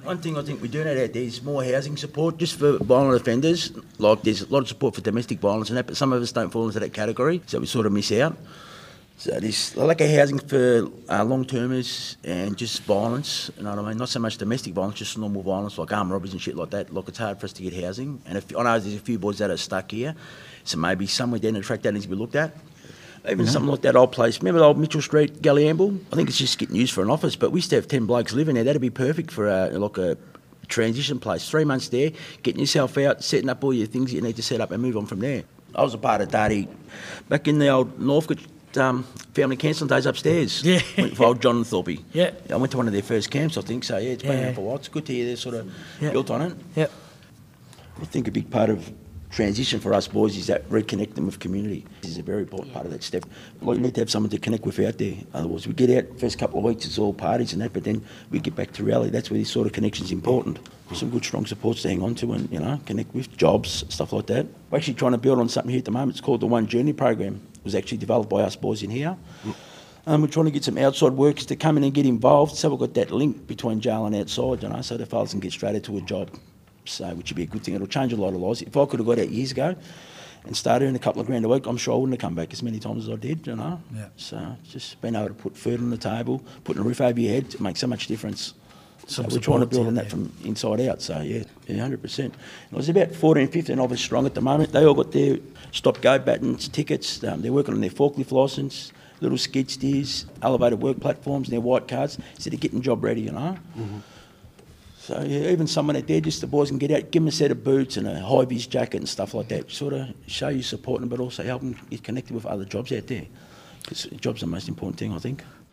One thing I think we do need out there is more housing support just for violent offenders. Like there's a lot of support for domestic violence and that, but some of us don't fall into that category, so we sort of miss out. So there's a lack of housing for long-termers and just violence, you know what I mean? Not so much domestic violence, just normal violence like armed robberies and shit like that. Like it's hard for us to get housing. And I know there's a few boys that are stuck here, so maybe somewhere down the track that needs to be looked at. Even something like that old place. Remember the old Mitchell Street, Galliamble? I think it's just getting used for an office, but we used to have 10 blokes living there. That'd be perfect for like a transition place. 3 months there, getting yourself out, setting up all your things that you need to set up and move on from there. I was a part of Darty back in the old Northcote family counselling days upstairs. Yeah. Went for old John and Thorpe. Yeah. I went to one of their first camps, I think, so yeah, it's been around for a while. It's good to hear they're sort of built on it. Yeah. I think a big part of transition for us boys is that reconnecting with community. This is a very important part of that step. Like, you need to have someone to connect with out there. Otherwise, we get out, first couple of weeks, it's all parties and that, but then we get back to reality. That's where this sort of connection is important. Some good, strong supports to hang on to and, you know, connect with, jobs, stuff like that. We're actually trying to build on something here at the moment. It's called the One Journey program. It was actually developed by us boys in here. We're trying to get some outside workers to come in and get involved, so we've got that link between jail and outside, you know, so the fellas can get straight into a job. So, which would be a good thing. It'll change a lot of lives. If I could have got out years ago and started in a couple of grand a week, I'm sure I wouldn't have come back as many times as I did, you know. Yeah. So just being able to put food on the table, putting a roof over your head, it makes so much difference. So we're trying to build on that from inside out. So yeah, 100%. And there's about 14, 15 of us strong at the moment. They all got their stop-go buttons, tickets. They're working on their forklift licence, little skid steers, elevated work platforms, and their white cards. So they're getting job ready, you know. Mm-hmm. So yeah, even someone out there, just the boys can get out, give them a set of boots and a high-vis jacket and stuff like that. Sort of show you support them, but also help them get connected with other jobs out there. Because jobs are the most important thing, I think.